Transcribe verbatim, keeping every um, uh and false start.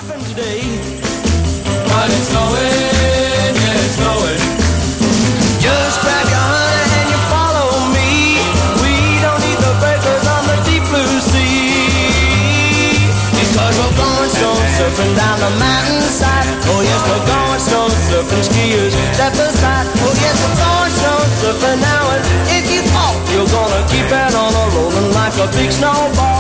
surfing today. But it's snowing, yeah, it's snowing. Just grab your honey and you follow me. We don't need the breakers on the deep blue sea. Because we're going stone surfing down the mountainside. Oh yes, we're going stone surfing, skiers step aside. Oh yes, we're going stone surfing now. And if you thought you're gonna keep it on a rolling like a big snowball,